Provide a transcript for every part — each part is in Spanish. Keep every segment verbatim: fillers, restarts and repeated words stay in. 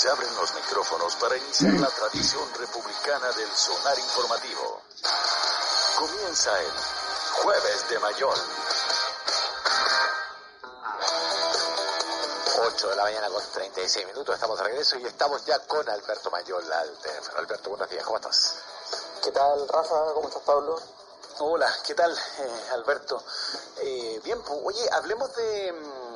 Se abren los micrófonos para iniciar la tradición republicana del sonar informativo. Comienza el Jueves de Mayol. ocho de la mañana con treinta y seis minutos, estamos de regreso y estamos ya con Alberto Mayol al teléfono. Alberto, buenos días, ¿cómo estás? ¿Qué tal, Rafa? ¿Cómo estás, Pablo? Hola, ¿qué tal, eh, Alberto? Eh, bien, pues, oye, hablemos de...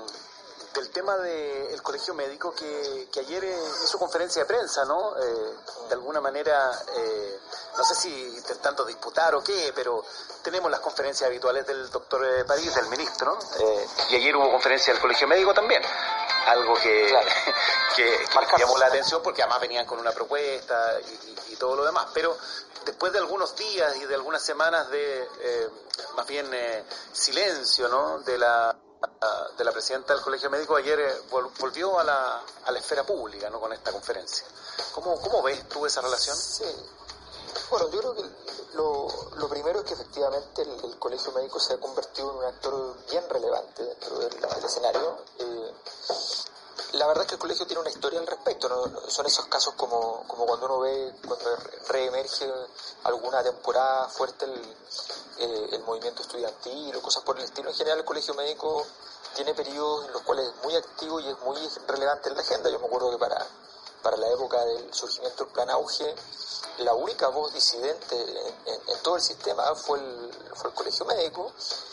del tema del colegio médico que, que ayer eh, hizo conferencia de prensa, ¿no? Eh, de alguna manera, eh, no sé si intentando disputar o qué, pero tenemos las conferencias habituales del doctor París, del ministro, ¿no? Eh, y ayer hubo conferencia del colegio médico también, algo que, claro. que, que llamó la atención porque además venían con una propuesta y, y, y todo lo demás, pero después de algunos días y de algunas semanas de eh, más bien eh, silencio, ¿no? De la de la presidenta del Colegio Médico, ayer volvió a la, a la esfera pública, ¿no? Con esta conferencia. ¿Cómo, cómo ves tú esa relación? Sí. Bueno, yo creo que lo, lo primero es que efectivamente el, el Colegio Médico se ha convertido en un actor bien relevante dentro del, del escenario. Eh, la verdad es que el colegio tiene una historia al respecto, ¿no? Son esos casos como, como cuando uno ve, cuando reemerge alguna temporada fuerte el, eh, el movimiento estudiantil o cosas por el estilo. En general el Colegio Médico tiene periodos en los cuales es muy activo y es muy relevante en la agenda. Yo me acuerdo que para, para la época del surgimiento del Plan Auge, la única voz disidente en, en, en todo el sistema fue el, fue el Colegio Médico,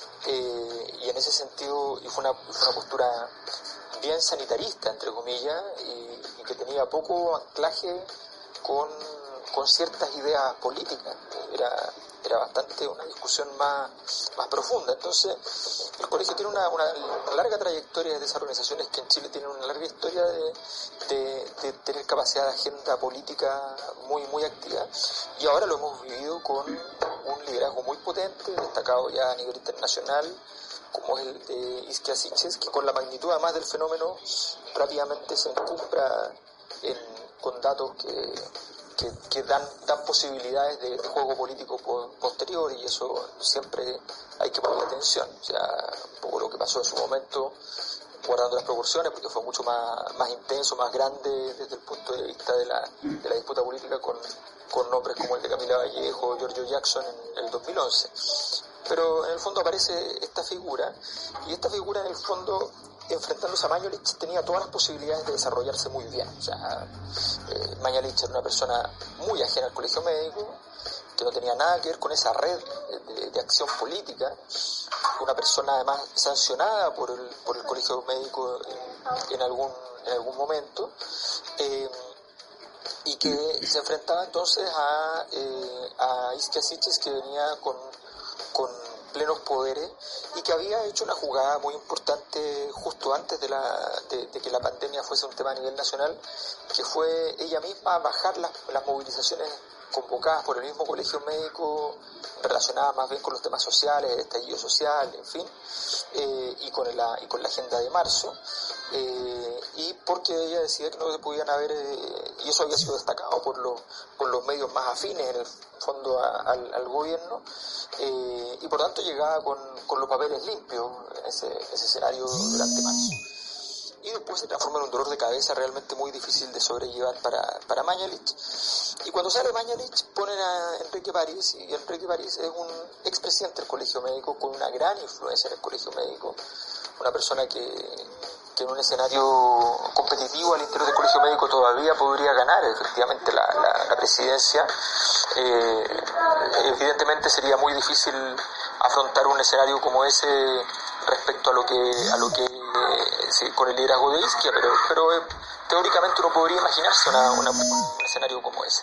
eh, y en ese sentido y fue una, fue una postura bien sanitarista, entre comillas, y, y que tenía poco anclaje con, con ciertas ideas políticas. Era, era bastante una discusión más, más profunda. Entonces, el colegio tiene una, una larga trayectoria de esas organizaciones que en Chile tienen una larga historia de, de, de tener capacidad de agenda política muy, muy activa, y ahora lo hemos vivido con un liderazgo muy potente, destacado ya a nivel internacional, como es el de Isquia Siches, que con la magnitud además del fenómeno rápidamente se encumbra en, con datos que, que, que dan, dan posibilidades de, de juego político po, posterior, y eso siempre hay que ponerle atención. O sea, un poco lo que pasó en su momento, guardando las proporciones, porque fue mucho más, más intenso, más grande desde el punto de vista de la, de la disputa política con, con nombres como el de Camila Vallejo o Giorgio Jackson en el dos mil once. Pero en el fondo aparece esta figura, y esta figura en el fondo, enfrentándose a Mañalich, tenía todas las posibilidades de desarrollarse muy bien. O sea, eh, Mañalich era una persona muy ajena al colegio médico, que no tenía nada que ver con esa red de, de acción política, una persona además sancionada por el, por el colegio médico en, en, algún, en algún momento, eh, y que se enfrentaba entonces a, eh, a Isquia Siches, que venía con con plenos poderes y que había hecho una jugada muy importante justo antes de, la, de, de que la pandemia fuese un tema a nivel nacional, que fue ella misma bajar las, las movilizaciones convocadas por el mismo colegio médico, relacionadas más bien con los temas sociales, el estallido social, en fin, eh, y, con la, y con la agenda de marzo, eh, y porque ella decía que no se podían haber, eh, y eso había sido destacado por, lo, por los medios más afines en el fondo a, al, al gobierno, eh, y por tanto llegaba con, con los papeles limpios en ese, ese escenario durante marzo. Y después se transforma en un dolor de cabeza realmente muy difícil de sobrellevar para, para Mañalich. Y cuando sale Mañalich ponen a Enrique París, y Enrique París es un expresidente del Colegio Médico con una gran influencia en el Colegio Médico, una persona que, que en un escenario competitivo al interior del Colegio Médico todavía podría ganar efectivamente la, la, la presidencia. Eh, evidentemente sería muy difícil afrontar un escenario como ese respecto a lo que a lo que eh, sí, con el liderazgo de Isquia, pero, pero eh, teóricamente uno podría imaginarse una, una, un escenario como ese.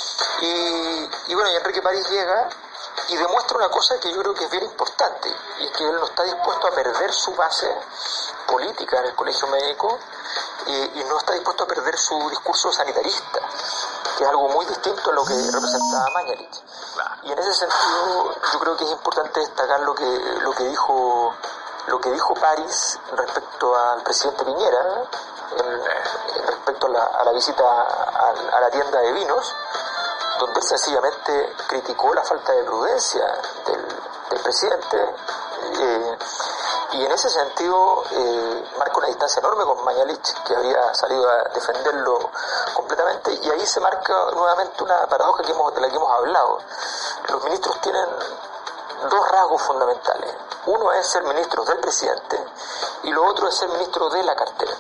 Y, y bueno, y Enrique París llega y demuestra una cosa que yo creo que es bien importante, y es que él no está dispuesto a perder su base política en el colegio médico, y, y no está dispuesto a perder su discurso sanitarista, que es algo muy distinto a lo que representaba Mañalich. Y en ese sentido yo creo que es importante destacar lo que lo que dijo lo que dijo París respecto al presidente Piñera, en, respecto a la, a la visita a, a la tienda de vinos, donde él sencillamente criticó la falta de prudencia del, del presidente, eh, y en ese sentido eh, marca una distancia enorme con Mañalich, que había salido a defenderlo completamente, y ahí se marca nuevamente una paradoja que hemos, de la que hemos hablado. Los ministros tienen dos rasgos fundamentales. Uno es ser ministros del presidente y lo otro es ser ministros de la cartera.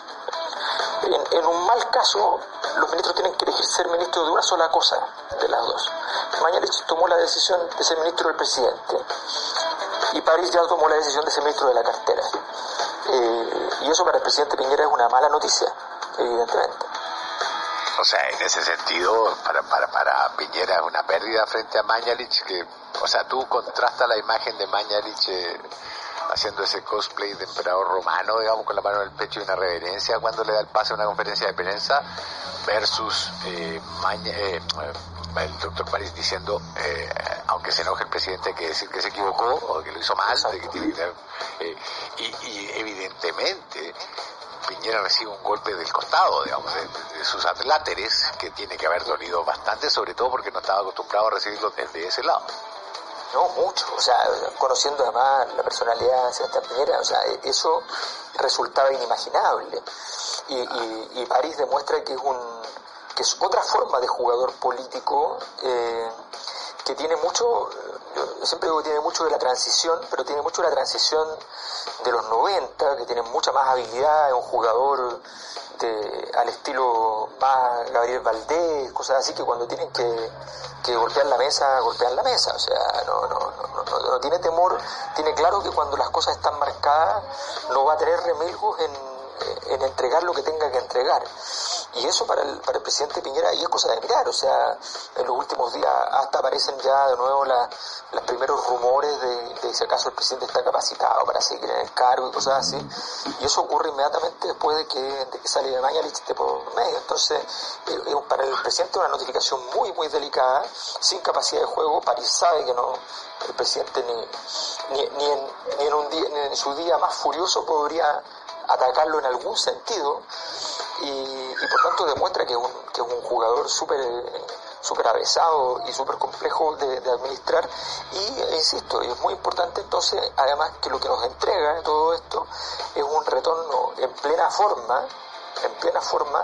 En, en un mal caso, los ministros tienen que elegir ser ministros de una sola cosa, de las dos. Mañalich tomó la decisión de ser ministro del presidente y París ya tomó la decisión de ser ministro de la cartera. Eh, y eso para el presidente Piñera es una mala noticia, evidentemente. O sea, en ese sentido, para para para Piñera es una pérdida frente a Mañalich, que, o sea, tú contrastas la imagen de Mañalich eh, haciendo ese cosplay de emperador romano, digamos, con la mano en el pecho y una reverencia cuando le da el pase a una conferencia de prensa, versus eh, Maña, eh, el doctor París diciendo, eh, aunque se enoje el presidente, hay que decir que se equivocó o que lo hizo mal, de que tiene que, eh, y, y evidentemente Piñera recibe un golpe del costado, digamos, de, de sus atláteres, que tiene que haber dolido bastante, sobre todo porque no estaba acostumbrado a recibirlo desde ese lado. No, mucho, o sea, conociendo además la personalidad de Sebastián Piñera, o sea, eso resultaba inimaginable. Y, y, y París demuestra que es un que es otra forma de jugador político, eh, que tiene mucho, yo siempre digo que tiene mucho de la transición, pero tiene mucho de la transición de los noventa, que tiene mucha más habilidad, es un jugador de, al estilo más Gabriel Valdés, cosas así, que cuando tienen que, que golpear la mesa, golpean la mesa, o sea, no, no, no, no, no tiene temor, tiene claro que cuando las cosas están marcadas no va a tener remilgos en, en entregar lo que tenga que entregar. Y eso para el, para el presidente Piñera, y es cosa de mirar, o sea, en los últimos días hasta aparecen ya de nuevo la, los primeros rumores de, de si acaso el presidente está capacitado para seguir en el cargo y cosas así, y eso ocurre inmediatamente después de que, de que sale de Mañalich de por medio. Entonces, eh, para el presidente una notificación muy, muy delicada, sin capacidad de juego. París sabe que no, el presidente ni, ni, ni, en, ni, en un día, ni en su día más furioso podría atacarlo en algún sentido, y, y por tanto demuestra que es un, que es un jugador súper súper avesado y súper complejo de, de administrar. Y e insisto, es muy importante entonces, además, que lo que nos entrega de todo esto es un retorno en plena forma, en plena forma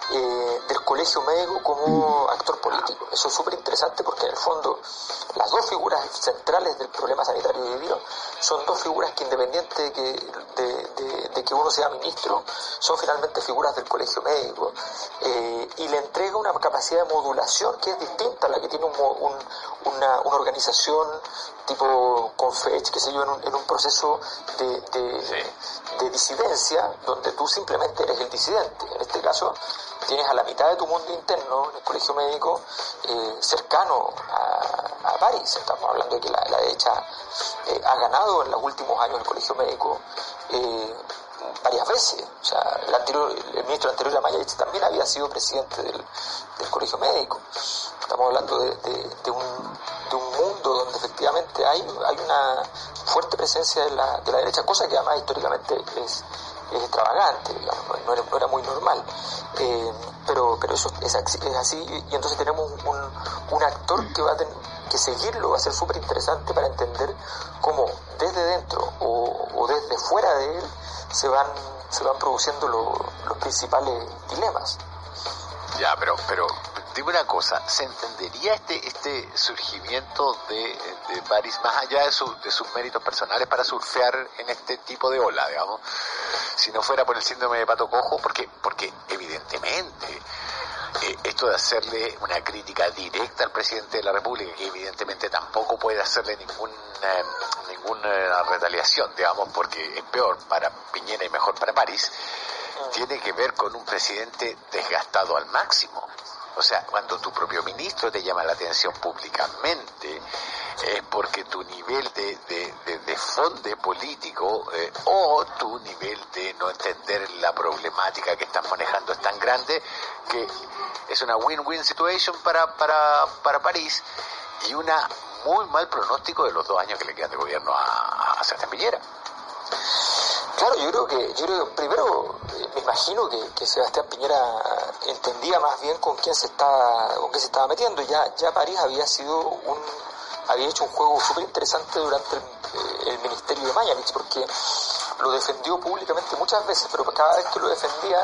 eh, del colegio médico como actor político. Eso es súper interesante porque en el fondo las dos figuras centrales del problema sanitario vivido son dos figuras que, independiente de que, de, de, de que uno sea ministro, son finalmente figuras del colegio médico, eh, y le entrega una capacidad de modulación que es distinta a la que tiene un, un, una, una organización tipo Confech, qué sé yo, en un, en un proceso de, de, sí. de disidencia, donde tú simplemente eres el disidente. En este caso tienes a la mitad de tu mundo interno, en el colegio médico, eh, cercano a, a París. Estamos hablando de que la, la derecha eh, ha ganado en los últimos años el colegio médico eh, varias veces. O sea, el, anterior, el ministro anterior a Mañalich también había sido presidente del, del colegio médico. Estamos hablando de, de, de, un, de un mundo donde efectivamente hay, hay una fuerte presencia de la, de la derecha, cosa que además históricamente es, es extravagante, digamos, no era, no era muy normal. Eh, pero pero eso es así, es así, y entonces tenemos un, un actor que va a tener que seguirlo, va a ser súper interesante para entender cómo desde dentro o, o desde fuera de él se van se van produciendo lo, los principales dilemas. Ya, pero pero dime una cosa, ¿se entendería este este surgimiento de, de París más allá de, su, de sus méritos personales para surfear en este tipo de ola, digamos, si no fuera por el síndrome de pato cojo? Porque porque evidentemente eh, esto de hacerle una crítica directa al presidente de la República, que evidentemente tampoco puede hacerle ningún eh, ninguna retaliación, digamos, porque es peor para Piñera y mejor para París, tiene que ver con un presidente desgastado al máximo. O sea, cuando tu propio ministro te llama la atención públicamente, es porque tu nivel de, de, de, de fonde político eh, o tu nivel de no entender la problemática que estás manejando es tan grande que es una win-win situation para, para, para París, y una muy mal pronóstico de los dos años que le quedan de gobierno a, a Sebastián Piñera. Claro, yo creo que, yo creo, primero eh, me imagino que, que Sebastián Piñera entendía más bien con quién se estaba, con quién se estaba metiendo. Ya, ya París había sido un, había hecho un juego súper interesante durante el, el ministerio de Mañalich, porque lo defendió públicamente muchas veces, pero cada vez que lo defendía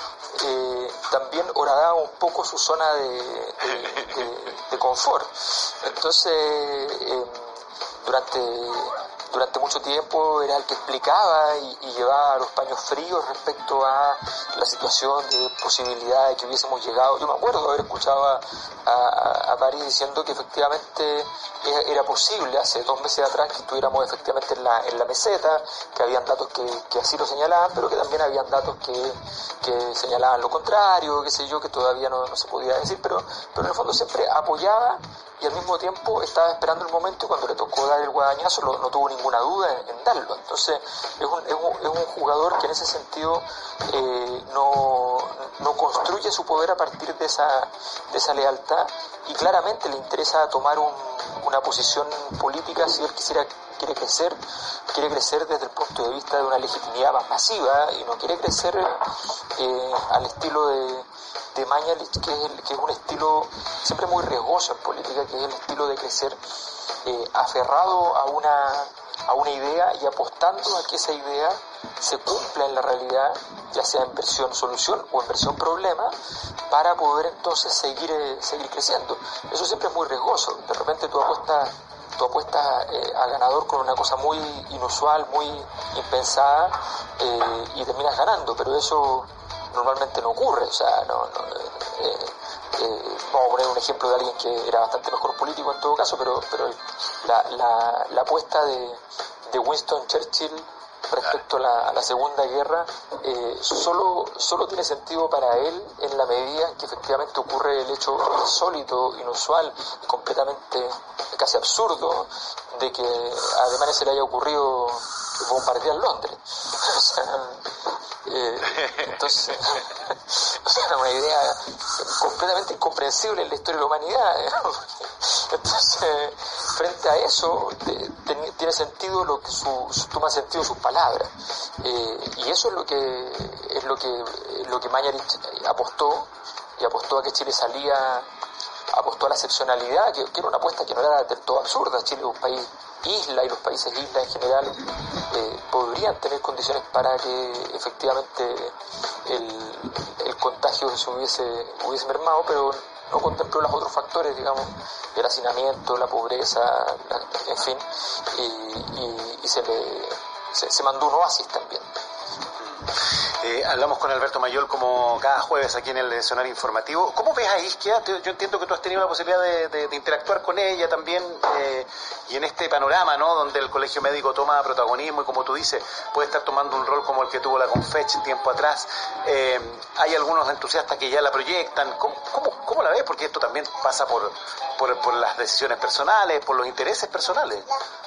eh, también horadaba un poco su zona de, de, de, de confort. Entonces eh, durante durante mucho tiempo era el que explicaba y, y llevaba los paños fríos respecto a la situación de posibilidad de que hubiésemos llegado. Yo me acuerdo haber escuchado a, a, a París diciendo que efectivamente era posible hace dos meses atrás que estuviéramos efectivamente en la, en la meseta, que habían datos que, que así lo señalaban, pero que también habían datos que, que señalaban lo contrario, qué sé yo, que todavía no, no se podía decir, pero, pero en el fondo siempre apoyaba y al mismo tiempo estaba esperando el momento y cuando le tocó dar el guadañazo no, no tuvo ninguna duda en, en darlo. Entonces es un, es, un, es un jugador que en ese sentido eh, no, no construye su poder a partir de esa, de esa lealtad y claramente le interesa tomar un, una posición política si él quisiera quiere crecer, quiere crecer desde el punto de vista de una legitimidad más masiva y no quiere crecer eh, al estilo de de Mañalich, que es, el, que es un estilo siempre muy riesgoso en política, que es el estilo de crecer eh, aferrado a una, a una idea y apostando a que esa idea se cumpla en la realidad, ya sea en versión solución o en versión problema, para poder entonces seguir, eh, seguir creciendo. Eso siempre es muy riesgoso. De repente tú apuestas tú apuestas eh, a ganador con una cosa muy inusual, muy impensada eh, y terminas ganando, pero eso normalmente no ocurre. O sea, no, no eh, eh, vamos a poner un ejemplo de alguien que era bastante mejor político en todo caso, pero pero la, la, la apuesta de, de Winston Churchill respecto a la, a la Segunda Guerra eh, solo, solo tiene sentido para él en la medida en que efectivamente ocurre el hecho insólito, inusual, completamente casi absurdo de que a Alemania se le haya ocurrido bombardear Londres. O sea, eh, entonces, o sea, una idea completamente incomprensible en la historia de la humanidad. ¿eh? Entonces, frente a eso, te, te, tiene sentido lo que su, su, toma sentido sus palabras. Eh, y eso es lo que es lo que lo que Mañalich apostó, y apostó a que Chile salía, apostó a la excepcionalidad, que, que era una apuesta que no era del todo absurda. Chile es un país isla y los países isla en general eh, podrían tener condiciones para que efectivamente el, el contagio se hubiese, hubiese mermado, pero no contempló los otros factores, digamos, el hacinamiento, la pobreza, la, en fin, y, y, y se le se, se mandó un oasis también. Eh, hablamos con Alberto Mayol como cada jueves aquí en el escenario informativo. ¿Cómo ves a Isquia? Yo entiendo que tú has tenido la posibilidad de, de, de interactuar con ella también eh, y en este panorama, ¿no?, donde el colegio médico toma protagonismo y, como tú dices, puede estar tomando un rol como el que tuvo la Confech tiempo atrás. Eh, hay algunos entusiastas que ya la proyectan. ¿Cómo, cómo, cómo la ves? Porque esto también pasa por, por, por las decisiones personales, por los intereses personales.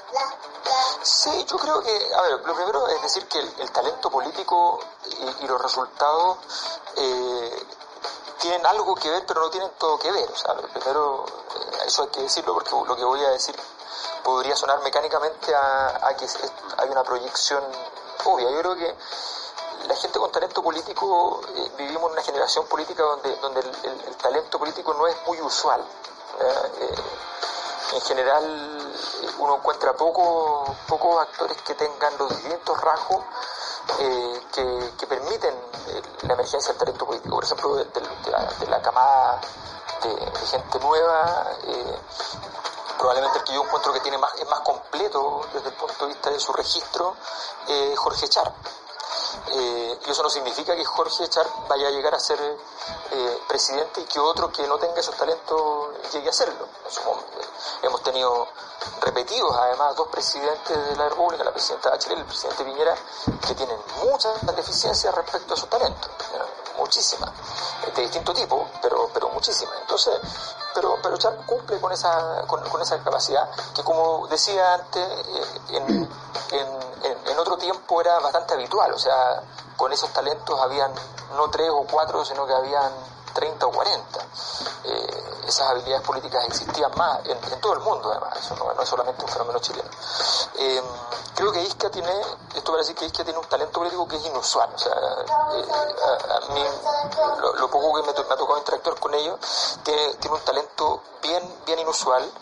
Sí, yo creo que, a ver, lo primero es decir que el, el talento político y, y los resultados eh, tienen algo que ver, pero no tienen todo que ver. O sea, lo primero, eh, eso hay que decirlo porque lo que voy a decir podría sonar mecánicamente a, a que es, hay una proyección obvia. Yo creo que la gente con talento político, eh, vivimos en una generación política donde, donde el, el, el talento político no es muy usual. ¿eh? Eh, en general uno encuentra pocos pocos actores que tengan los distintos rasgos eh, que, que permiten eh, la emergencia del talento político. Por ejemplo, de, de, de, la, de la camada de, de gente nueva, eh, probablemente el que yo encuentro que tiene más, es más completo desde el punto de vista de su registro, eh, Jorge Char. Eh, y eso no significa que Jorge Char vaya a llegar a ser eh, presidente y que otro que no tenga esos talentos llegue a serlo. Somos, eh, hemos tenido repetidos además dos presidentes de la República, la presidenta Bachelet y el presidente Piñera, que tienen muchas deficiencias respecto a sus talentos, ¿no? Muchísimas, de distinto tipo, pero pero muchísimas. Entonces, pero pero Char cumple con esa con, con esa capacidad que, como decía antes, eh, en, en, en, en otro tiempo era bastante habitual. O sea, con esos talentos habían no tres o cuatro, sino que habían treinta o cuarenta. Eh, esas habilidades políticas existían más en, en todo el mundo, además. Eso no, no es solamente un fenómeno chileno. Eh, creo que Isquia tiene, esto para decir que Isquia tiene un talento político que es inusual. O sea, eh, a, a mí, lo, lo poco que me, me ha tocado interactuar con ellos, tiene, tiene un talento bien, bien inusual,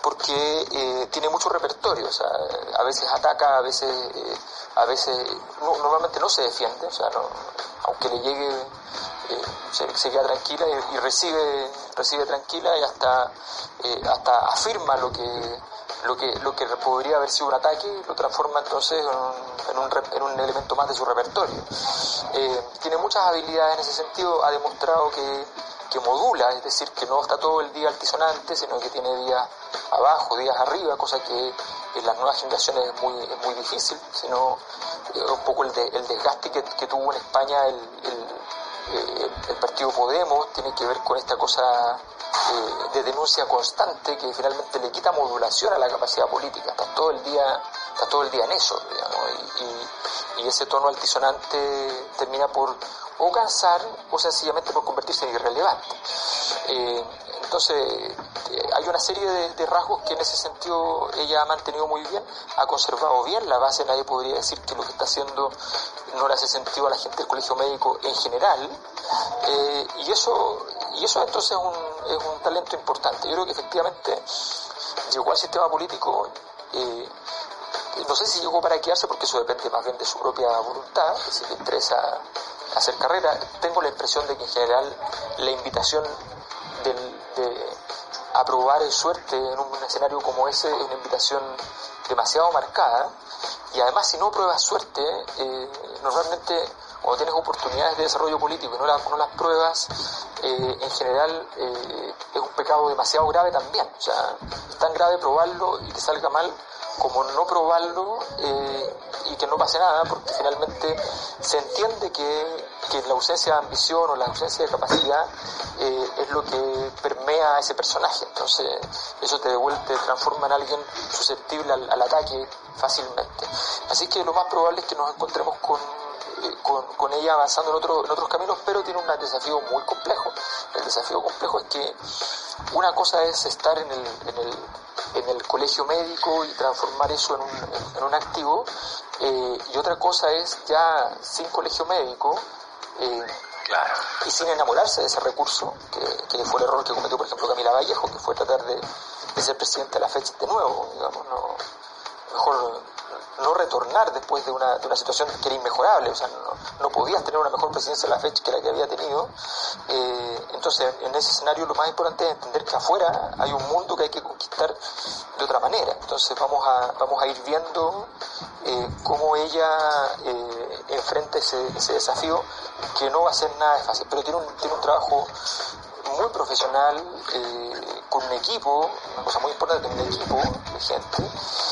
porque eh, tiene mucho repertorio, o sea, a veces ataca, a veces, eh, a veces no, normalmente no se defiende, o sea, no, aunque le llegue, eh, se, se queda tranquila y, y recibe, recibe tranquila y hasta, eh, hasta afirma lo que, lo que, lo que podría haber sido un ataque, lo transforma entonces en un, en un, en un elemento más de su repertorio. Eh, tiene muchas habilidades en ese sentido, ha demostrado que, que modula, es decir, que no está todo el día altisonante, sino que tiene días abajo, días arriba, cosa que en las nuevas generaciones es muy, es muy difícil, sino eh, un poco el, de, el desgaste que, que tuvo en España el, el, el, el partido Podemos, tiene que ver con esta cosa eh, de denuncia constante que finalmente le quita modulación a la capacidad política, está todo el día, está todo el día en eso, digamos, y, y, y ese tono altisonante termina por o cansar o sencillamente por convertirse en irrelevante. Eh, entonces eh, hay una serie de, de rasgos que en ese sentido ella ha mantenido muy bien, ha conservado bien la base. Nadie podría decir que lo que está haciendo no le hace sentido a la gente del colegio médico en general, eh, y eso y eso entonces es un, es un talento importante. Yo creo que efectivamente llegó al sistema político, eh, no sé si llegó para quedarse, porque eso depende más bien de su propia voluntad, si le interesa hacer carrera. Tengo la impresión de que en general la invitación del, de aprobar suerte en un escenario como ese es una invitación demasiado marcada, y además si no pruebas suerte, eh, normalmente cuando tienes oportunidades de desarrollo político y no, la, no las pruebas, eh, en general eh, es un pecado demasiado grave también. O sea, es tan grave probarlo y que salga mal como no probarlo eh, y que no pase nada, porque finalmente se entiende que, que la ausencia de ambición o la ausencia de capacidad eh, es lo que permea a ese personaje. Entonces eso te devuelve, te transforma en alguien susceptible al, al ataque fácilmente. Así que lo más probable es que nos encontremos con Con, con ella avanzando en, otro, en otros caminos, pero tiene un desafío muy complejo. El desafío complejo es que una cosa es estar en el, en el, en el colegio médico y transformar eso en un, en, en un activo, eh, y otra cosa es ya sin colegio médico, eh, claro, y sin enamorarse de ese recurso, que, que fue el error que cometió, por ejemplo, Camila Vallejo, que fue tratar de, de ser presidente de la fecha de nuevo, digamos, no, mejor no retornar después de una, de una situación que era inmejorable. O sea, no, no podías tener una mejor presidencia de la fecha que la que había tenido. Eh, entonces, en ese escenario lo más importante es entender que afuera hay un mundo que hay que conquistar de otra manera. Entonces vamos a, vamos a ir viendo eh, cómo ella eh, enfrenta ese, ese desafío, que no va a ser nada fácil, pero tiene un, tiene un trabajo muy profesional, eh, con un equipo, una cosa muy importante, un equipo de gente,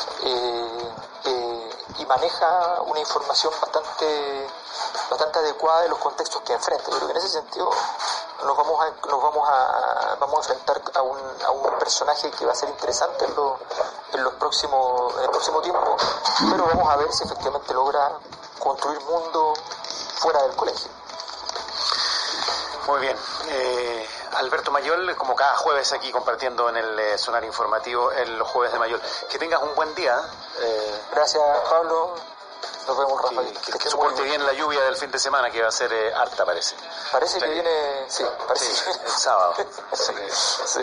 eh, eh, y maneja una información bastante bastante adecuada de los contextos que enfrenta. Yo creo que en ese sentido nos vamos a nos vamos a vamos a enfrentar a un, a un personaje que va a ser interesante en, lo, en los próximos en el próximo tiempo, pero vamos a ver si efectivamente logra construir mundo fuera del colegio. Muy bien. Eh, Alberto Mayol, como cada jueves aquí compartiendo en el eh, Sonar Informativo, en los jueves de Mayol. Que tengas un buen día. Eh, Gracias, Pablo. Nos vemos, Rafael. Que, que, que soporte bien la lluvia del fin de semana, que va a ser eh, harta, parece. Parece sí. que viene, sí, parece sí, que... el sábado. sí, sí.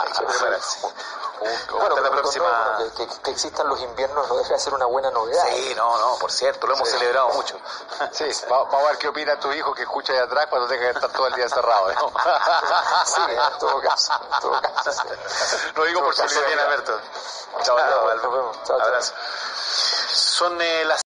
Un, bueno, la próxima... no, que, que, que existan los inviernos no deja de ser una buena novedad. Sí, no, no, por cierto, lo hemos sí. celebrado mucho. Sí, vamos a ver qué opina tu hijo que escucha ahí atrás cuando tenga que estar todo el día encerrado, ¿no? Sí, en todo caso, en todo caso. Sí. Lo digo por si le viene, Alberto. Chao, Claro, Alberto. Chao, abrazo. Son eh, las